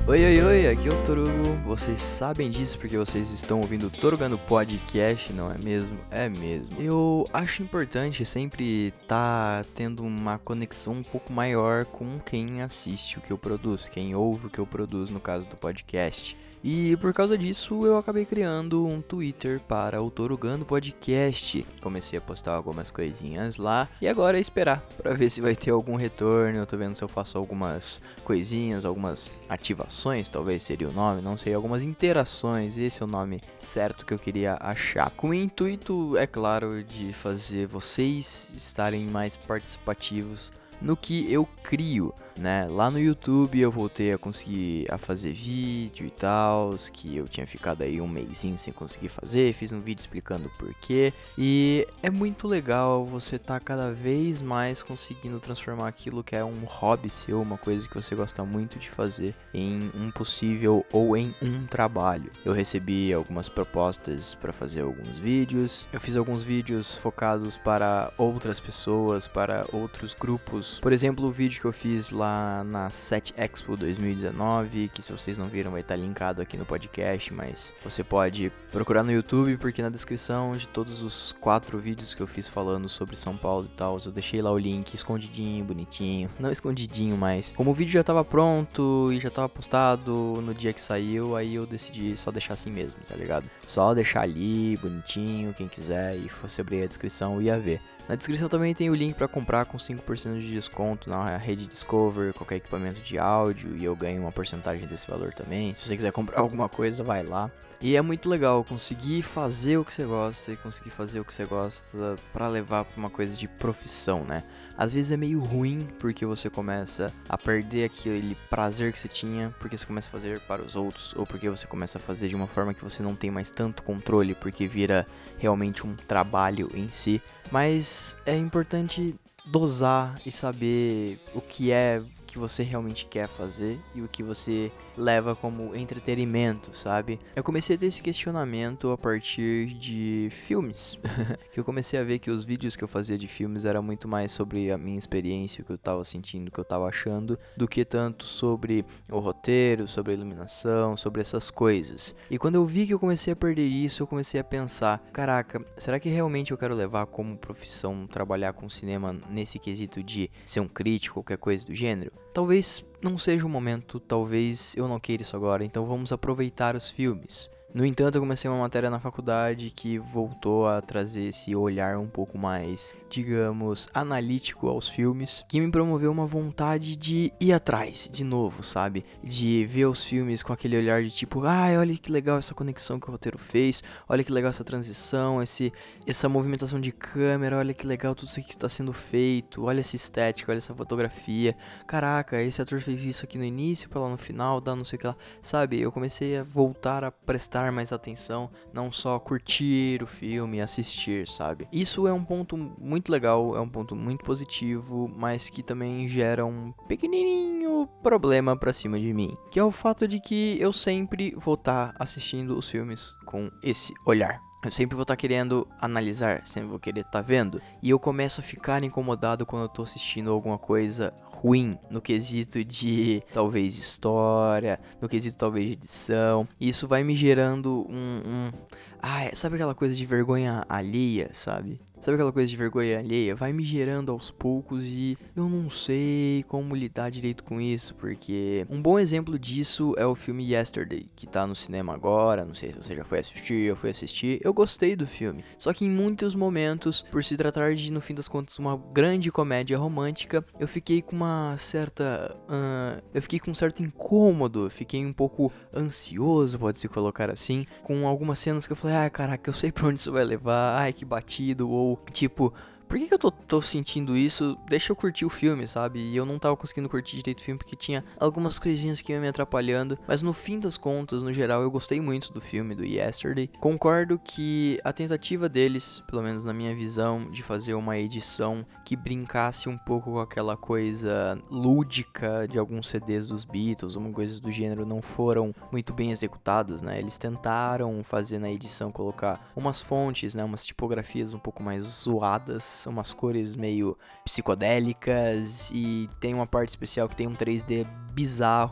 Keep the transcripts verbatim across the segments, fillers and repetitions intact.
Oi, oi, oi, aqui é o Torugo. Vocês sabem disso porque vocês estão ouvindo o Torugando Podcast, não é mesmo? É mesmo. Eu acho importante sempre estar tendo uma conexão um pouco maior com quem assiste o que eu produzo, quem ouve o que eu produzo, no caso do podcast. E por causa disso eu acabei criando um Twitter para o Torugando Podcast. Comecei a postar algumas coisinhas lá e agora é esperar para ver se vai ter algum retorno. Eu tô vendo se eu faço algumas coisinhas, algumas ativações, talvez seria o nome, não sei, algumas interações, esse é o nome certo que eu queria achar. Com o intuito, é claro, de fazer vocês estarem mais participativos no que eu crio, né? Lá no YouTube eu voltei a conseguir a fazer vídeo e tal, que eu tinha ficado aí um mesinho sem conseguir fazer, fiz um vídeo explicando o porquê, e é muito legal você tá cada vez mais conseguindo transformar aquilo que é um hobby seu, uma coisa que você gosta muito de fazer, em um possível ou em um trabalho. Eu recebi algumas propostas para fazer alguns vídeos, eu fiz alguns vídeos focados para outras pessoas, para outros grupos. Por exemplo, o vídeo que eu fiz lá na Set Expo dois mil e dezenove, que se vocês não viram vai estar linkado aqui no podcast, mas você pode procurar no YouTube, porque na descrição de todos os quatro vídeos que eu fiz falando sobre São Paulo e tal, eu deixei lá o link escondidinho, bonitinho, não escondidinho, mas como o vídeo já estava pronto e já estava postado no dia que saiu, aí eu decidi só deixar assim mesmo, tá ligado? Só deixar ali, bonitinho, quem quiser e fosse abrir a descrição ia ver. Na descrição também tem o link para comprar com cinco por cento de desconto na rede Discover, qualquer equipamento de áudio, e eu ganho uma porcentagem desse valor também. Se você quiser comprar alguma coisa, vai lá. E é muito legal conseguir fazer o que você gosta e conseguir fazer o que você gosta para levar para uma coisa de profissão, né? Às vezes é meio ruim porque você começa a perder aquele prazer que você tinha, porque você começa a fazer para os outros, ou porque você começa a fazer de uma forma que você não tem mais tanto controle, porque vira realmente um trabalho em si. Mas é importante dosar e saber o que é que você realmente quer fazer e o que você leva como entretenimento, sabe? Eu comecei a ter esse questionamento a partir de filmes, que eu comecei a ver que os vídeos que eu fazia de filmes era muito mais sobre a minha experiência, o que eu tava sentindo, o que eu tava achando, do que tanto sobre o roteiro, sobre a iluminação, sobre essas coisas. E quando eu vi que eu comecei a perder isso, eu comecei a pensar, caraca, será que realmente eu quero levar como profissão trabalhar com cinema nesse quesito de ser um crítico, qualquer coisa do gênero? Talvez não seja o momento, talvez eu não queira isso agora, então vamos aproveitar os filmes. No entanto, eu comecei uma matéria na faculdade que voltou a trazer esse olhar um pouco mais, digamos, analítico aos filmes, que me promoveu uma vontade de ir atrás, de novo, sabe? De ver os filmes com aquele olhar de tipo, ai, olha que legal essa conexão que o roteiro fez, olha que legal essa transição, esse, essa movimentação de câmera, olha que legal tudo isso que está sendo feito, olha essa estética, olha essa fotografia, caraca, esse ator fez isso aqui no início, pra lá no final, dá não sei o que lá, sabe? Eu comecei a voltar a prestar mais atenção, não só curtir o filme e assistir, sabe? Isso é um ponto muito legal, é um ponto muito positivo, mas que também gera um pequenininho problema pra cima de mim, que é o fato de que eu sempre vou estar assistindo os filmes com esse olhar. Eu sempre vou estar querendo analisar, sempre vou querer estar vendo. E eu começo a ficar incomodado quando eu tô assistindo alguma coisa ruim, no quesito de talvez história, no quesito talvez de edição. E isso vai me gerando um... um... Ah, sabe aquela coisa de vergonha alheia, sabe? Sabe aquela coisa de vergonha alheia? Vai me gerando aos poucos e eu não sei como lidar direito com isso, porque um bom exemplo disso é o filme Yesterday, que tá no cinema agora, não sei se você já foi assistir, eu fui assistir, eu gostei do filme. Só que em muitos momentos, por se tratar de, no fim das contas, uma grande comédia romântica, eu fiquei com uma certa... Uh, eu fiquei com um certo incômodo, fiquei um pouco ansioso, pode-se colocar assim, com algumas cenas que eu falei, ah, caraca, eu sei pra onde isso vai levar, ai, que batido, ou tipo, por que, que eu tô, tô sentindo isso? Deixa eu curtir o filme, sabe? E eu não tava conseguindo curtir direito o filme porque tinha algumas coisinhas que iam me atrapalhando. Mas no fim das contas, no geral, eu gostei muito do filme, do Yesterday. Concordo que a tentativa deles, pelo menos na minha visão, de fazer uma edição que brincasse um pouco com aquela coisa lúdica de alguns C Ds dos Beatles, algumas coisas do gênero, não foram muito bem executadas, né? Eles tentaram fazer na edição, colocar umas fontes, né? Umas tipografias um pouco mais zoadas, umas cores meio psicodélicas, e tem uma parte especial que tem um três D bizarro,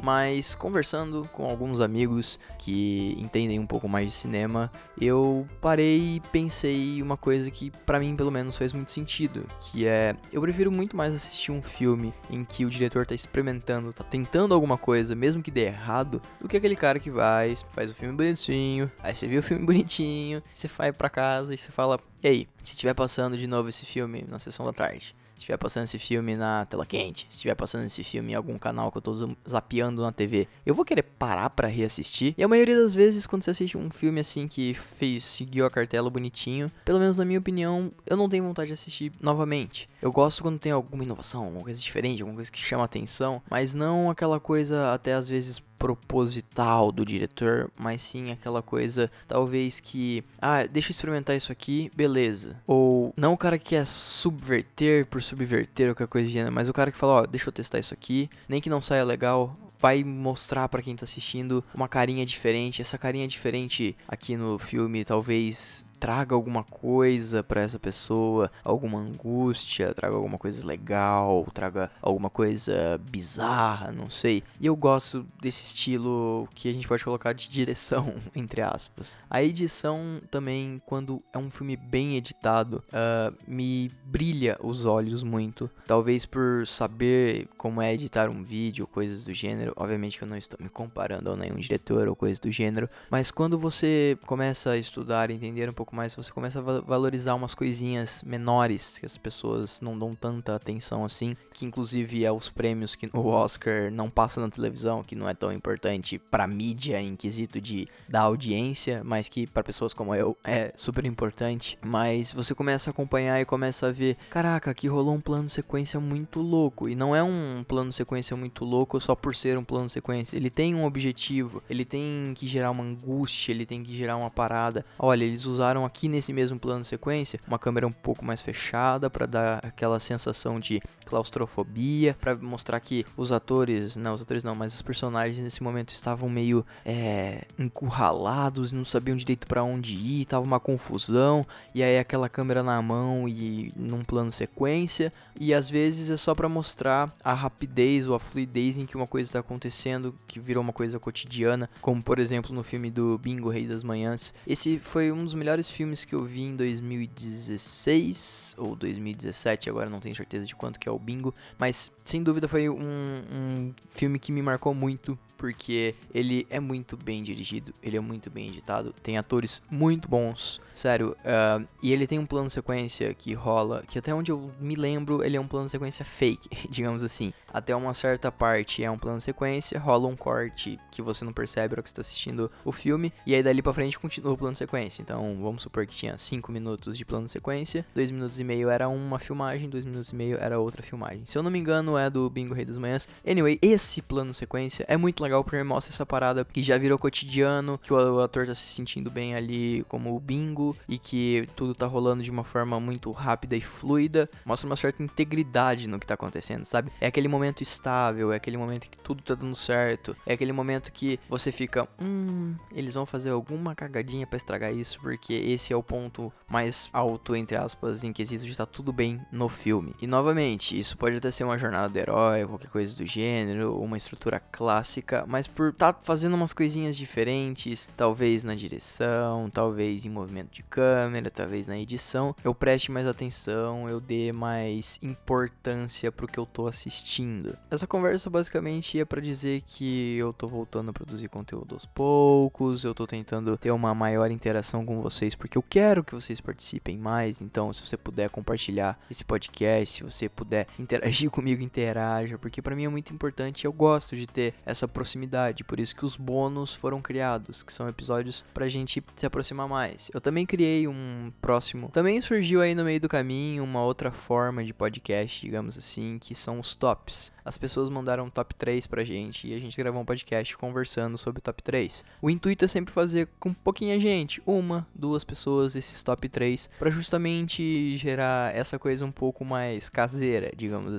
mas conversando com alguns amigos que entendem um pouco mais de cinema, eu parei e pensei uma coisa que pra mim pelo menos fez muito sentido, que é, eu prefiro muito mais assistir um filme em que o diretor tá experimentando, tá tentando alguma coisa, mesmo que dê errado, do que aquele cara que vai, faz o filme bonitinho, aí você viu o filme bonitinho, você vai pra casa e você fala, e aí, se estiver passando de novo esse filme na sessão da tarde, se estiver passando esse filme na tela quente, se estiver passando esse filme em algum canal que eu tô zapeando na T V, eu vou querer parar pra reassistir. E a maioria das vezes, quando você assiste um filme assim que fez, seguiu a cartela bonitinho, pelo menos na minha opinião, eu não tenho vontade de assistir novamente. Eu gosto quando tem alguma inovação, alguma coisa diferente, alguma coisa que chama atenção, mas não aquela coisa até às vezes proposital do diretor, mas sim aquela coisa, talvez que, ah, deixa eu experimentar isso aqui, beleza. Ou, não o cara que quer subverter por subverter ou qualquer coisa de gênero, mas o cara que fala, ó, deixa eu testar isso aqui, nem que não saia legal, vai mostrar pra quem tá assistindo uma carinha diferente. Essa carinha diferente aqui no filme talvez traga alguma coisa pra essa pessoa, alguma angústia, traga alguma coisa legal, traga alguma coisa bizarra, não sei. E eu gosto desse estilo que a gente pode colocar de direção, entre aspas. A edição também, quando é um filme bem editado, uh, me brilha os olhos muito. Talvez por saber como é editar um vídeo, coisas do gênero. Obviamente que eu não estou me comparando a nenhum diretor ou coisa do gênero, mas quando você começa a estudar e entender um pouco mais, você começa a valorizar umas coisinhas menores que as pessoas não dão tanta atenção assim, que inclusive é os prêmios que o Oscar não passa na televisão, que não é tão importante pra mídia em quesito de da audiência, mas que pra pessoas como eu é super importante. Mas você começa a acompanhar e começa a ver, caraca, aqui rolou um plano sequência muito louco, e não é um plano sequência muito louco só por ser um plano sequência, ele tem um objetivo, ele tem que gerar uma angústia, ele tem que gerar uma parada. Olha, eles usaram aqui nesse mesmo plano sequência uma câmera um pouco mais fechada para dar aquela sensação de claustrofobia, para mostrar que os atores, não, os atores não, mas os personagens nesse momento estavam meio é, encurralados, não sabiam direito para onde ir, tava uma confusão, e aí aquela câmera na mão e num plano sequência, e às vezes é só para mostrar a rapidez ou a fluidez em que uma coisa está acontecendo, que virou uma coisa cotidiana, como por exemplo no filme do Bingo, Rei das Manhãs. Esse foi um dos melhores filmes que eu vi em dois mil e dezesseis ou dois mil e dezessete, agora não tenho certeza de quanto que é o Bingo, mas sem dúvida foi um, um filme que me marcou muito, porque ele é muito bem dirigido, ele é muito bem editado, tem atores muito bons, sério, uh, e ele tem um plano sequência que rola, que até onde eu me lembro, ele é um plano sequência fake, digamos assim. Até uma certa parte é um plano sequência, rola um corte que você não percebe na hora que você está assistindo o filme, e aí dali pra frente continua o plano sequência. Então vamos supor que tinha cinco minutos de plano sequência, dois minutos e meio era uma filmagem, dois minutos e meio era outra filmagem. Se eu não me engano é do Bingo, Rei das Manhãs. Anyway, esse plano sequência é muito legal porque mostra essa parada que já virou cotidiano, que o ator tá se sentindo bem ali como o Bingo, e que tudo tá rolando de uma forma muito rápida e fluida, mostra uma certa integridade no que tá acontecendo, sabe? É aquele momento estável, é aquele momento que tudo tá dando certo, é aquele momento que você fica, hum, eles vão fazer alguma cagadinha pra estragar isso, porque esse é o ponto mais alto, entre aspas, em quesito de estar tudo bem no filme. E novamente, isso pode até ser uma jornada do herói, qualquer coisa do gênero, uma estrutura clássica, mas por estar tá fazendo umas coisinhas diferentes, talvez na direção, talvez em movimento de câmera, talvez na edição, eu preste mais atenção, eu dê mais importância pro que eu tô assistindo. Essa conversa basicamente é pra dizer que eu tô voltando a produzir conteúdo aos poucos, eu tô tentando ter uma maior interação com vocês, porque eu quero que vocês participem mais. Então, se você puder compartilhar esse podcast, se você puder interagir comigo, interaja, porque pra mim é muito importante, eu gosto de ter essa proximidade, por isso que os bônus foram criados, que são episódios pra gente se aproximar mais. Eu também criei um próximo, também surgiu aí no meio do caminho uma outra forma de podcast, digamos assim, que são os tops. As pessoas mandaram um top três pra gente e a gente gravou um podcast conversando sobre o top três. O intuito é sempre fazer com pouquinha gente, uma, duas pessoas, esses top três, pra justamente gerar essa coisa um pouco mais caseira, digamos assim.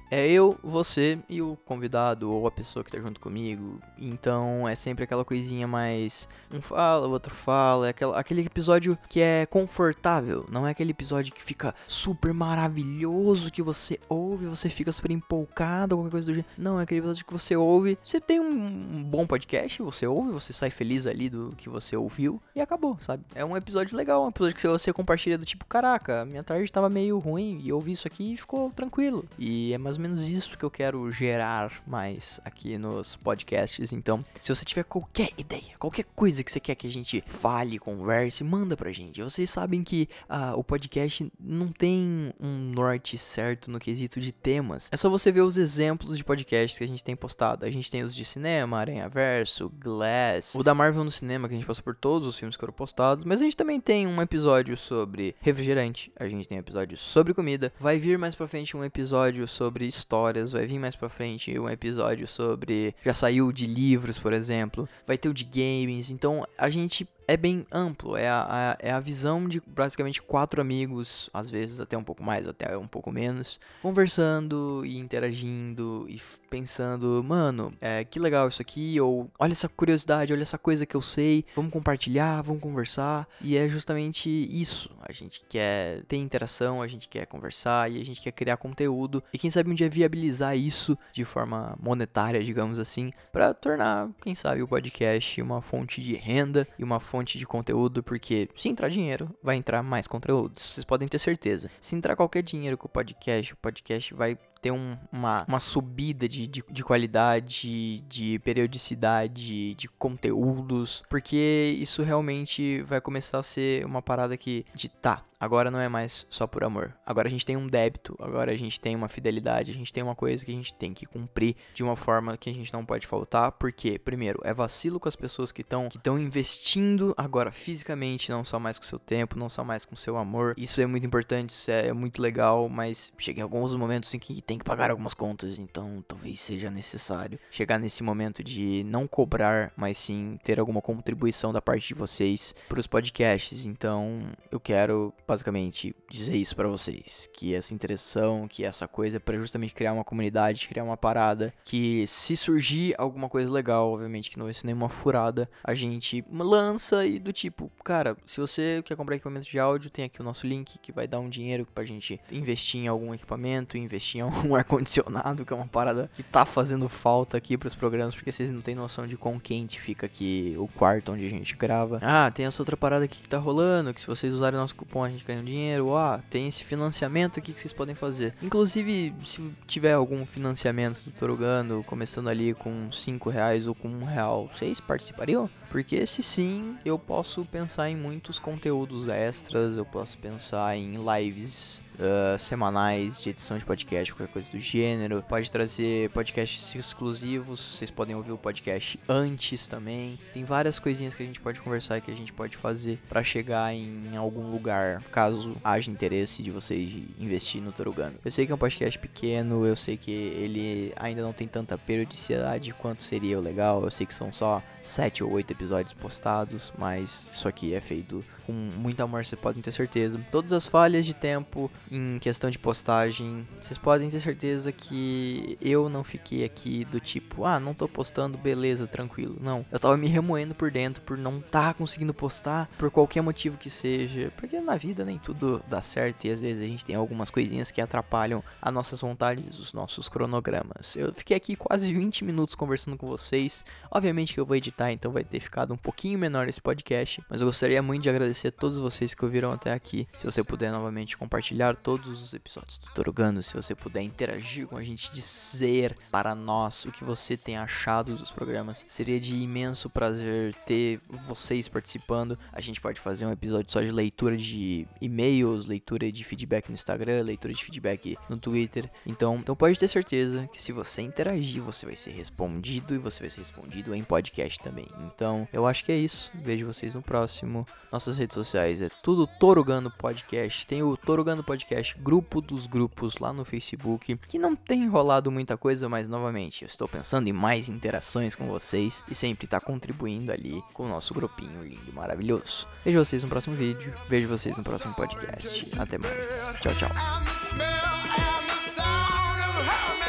é eu, você e o convidado ou a pessoa que tá junto comigo. Então é sempre aquela coisinha mais um fala, o outro fala, é aquela, aquele episódio que é confortável, não é aquele episódio que fica super maravilhoso, que você ouve, você fica super empolgado, qualquer coisa do gênero. Não, é aquele episódio que você ouve, você tem um, um bom podcast, você ouve, você sai feliz ali do que você ouviu e acabou, sabe? É um episódio legal, um episódio que você compartilha do tipo, caraca, minha tarde tava meio ruim e eu ouvi isso aqui e ficou tranquilo. E é mais ou menos isso que eu quero gerar mais aqui nos podcasts. Então, se você tiver qualquer ideia, qualquer coisa que você quer que a gente fale, converse, manda pra gente. Vocês sabem que uh, o podcast não tem um norte certo no quesito de temas. É só você ver os exemplos de podcasts que a gente tem postado. A gente tem os de cinema, Aranhaverso, Glass, o da Marvel no cinema, que a gente passou por todos os filmes que foram postados. Mas a gente também tem um episódio sobre refrigerante, a gente tem um episódio sobre comida. Vai vir mais pra frente um episódio sobre histórias, vai vir mais pra frente um episódio sobre... já saiu de livros, por exemplo. Vai ter o de games, então a gente... é bem amplo, é a, a, é a visão de basicamente quatro amigos, às vezes até um pouco mais, até um pouco menos, conversando e interagindo e pensando, mano, é, que legal isso aqui, ou olha essa curiosidade, olha essa coisa que eu sei, vamos compartilhar, vamos conversar, e é justamente isso, a gente quer ter interação, a gente quer conversar e a gente quer criar conteúdo, e quem sabe um dia viabilizar isso de forma monetária, digamos assim, para tornar, quem sabe, o podcast uma fonte de renda e uma fonte fonte de conteúdo, porque se entrar dinheiro, vai entrar mais conteúdos. Vocês podem ter certeza. Se entrar qualquer dinheiro com o podcast, o podcast vai ter um, uma, uma subida de, de, de qualidade, de periodicidade, de conteúdos, porque isso realmente vai começar a ser uma parada que, de tá, agora não é mais só por amor. Agora a gente tem um débito, agora a gente tem uma fidelidade, a gente tem uma coisa que a gente tem que cumprir de uma forma que a gente não pode faltar, porque, primeiro, é vacilo com as pessoas que estão que estão investindo agora fisicamente, não só mais com seu tempo, não só mais com seu amor. Isso é muito importante, isso é muito legal, mas chega em alguns momentos em que tem que pagar algumas contas, então talvez seja necessário chegar nesse momento de não cobrar, mas sim ter alguma contribuição da parte de vocês para os podcasts. Então eu quero basicamente dizer isso pra vocês, que essa interação, que essa coisa é pra justamente criar uma comunidade, criar uma parada, que se surgir alguma coisa legal, obviamente que não vai ser nenhuma furada, a gente lança e do tipo, cara, se você quer comprar equipamento de áudio, tem aqui o nosso link que vai dar um dinheiro pra gente investir em algum equipamento, investir em algum ar-condicionado, que é uma parada que tá fazendo falta aqui pros programas, porque vocês não têm noção de quão quente fica aqui o quarto onde a gente grava. Ah, tem essa outra parada aqui que tá rolando, que se vocês usarem nosso cupom a gente ganha um dinheiro. Ah, tem esse financiamento aqui que vocês podem fazer. Inclusive, se tiver algum financiamento do Torugano, começando ali com cinco reais ou com um real, vocês participariam? Porque se sim, eu posso pensar em muitos conteúdos extras, eu posso pensar em lives uh, semanais de edição de podcast, qualquer coisa do gênero. Pode trazer podcasts exclusivos, vocês podem ouvir o podcast antes também. Tem várias coisinhas que a gente pode conversar e que a gente pode fazer pra chegar em algum lugar, caso haja interesse de vocês de investir no Torugano. Eu sei que é um podcast pequeno, eu sei que ele ainda não tem tanta periodicidade quanto seria o legal, eu sei que são só sete ou oito episódios postados, mas isso aqui é feito com muito amor, vocês podem ter certeza. Todas as falhas de tempo em questão de postagem, vocês podem ter certeza que eu não fiquei aqui do tipo, ah, não tô postando, beleza, tranquilo. Não, eu tava me remoendo por dentro por não tá conseguindo postar, por qualquer motivo que seja, porque na vida nem tudo dá certo e às vezes a gente tem algumas coisinhas que atrapalham as nossas vontades, os nossos cronogramas. Eu fiquei aqui quase vinte minutos conversando com vocês, obviamente que eu vou editar, então vai ter ficado um pouquinho menor esse podcast, mas eu gostaria muito de agradecer a todos vocês que ouviram até aqui. Se você puder novamente compartilhar todos os episódios do Torugano, se você puder interagir com a gente, dizer para nós o que você tem achado dos programas, seria de imenso prazer ter vocês participando. A gente pode fazer um episódio só de leitura de e-mails, leitura de feedback no Instagram, leitura de feedback no Twitter. Então, então pode ter certeza que se você interagir, você vai ser respondido e você vai ser respondido em podcast também. Então, eu acho que é isso. Vejo vocês no próximo. Nossas redes sociais é tudo Torugano Podcast. Tem o Torugano Podcast, grupo dos grupos lá no Facebook, que não tem rolado muita coisa, mas novamente, eu estou pensando em mais interações com vocês e sempre tá contribuindo ali com o nosso grupinho lindo e maravilhoso. Vejo vocês no próximo vídeo, vejo vocês no próximo podcast. Até mais. Tchau, tchau.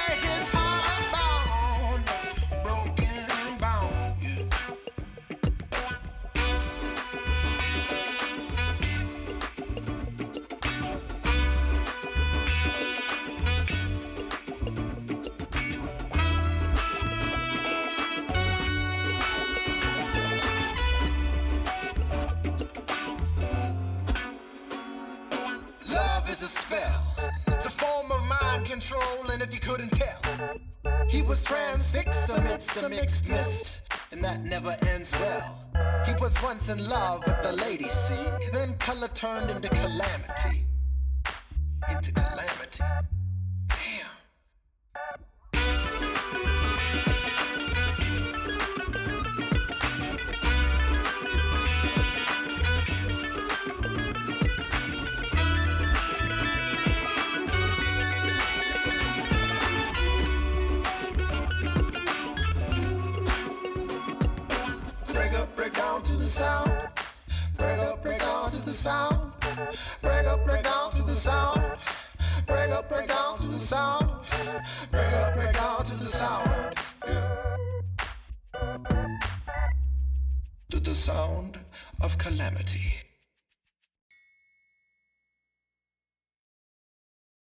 spell. It's a form of mind control, and if you couldn't tell, he was transfixed amidst a mixed mist, and that never ends well. He was once in love with the lady, see, then color turned into calamity. Into calamity. Damn. Break up, break down to the sound. Break up, break down to the sound. Break up, break down to the sound. Break up, break down to the sound. Break up, break down to the sound. Yeah. To the sound of calamity.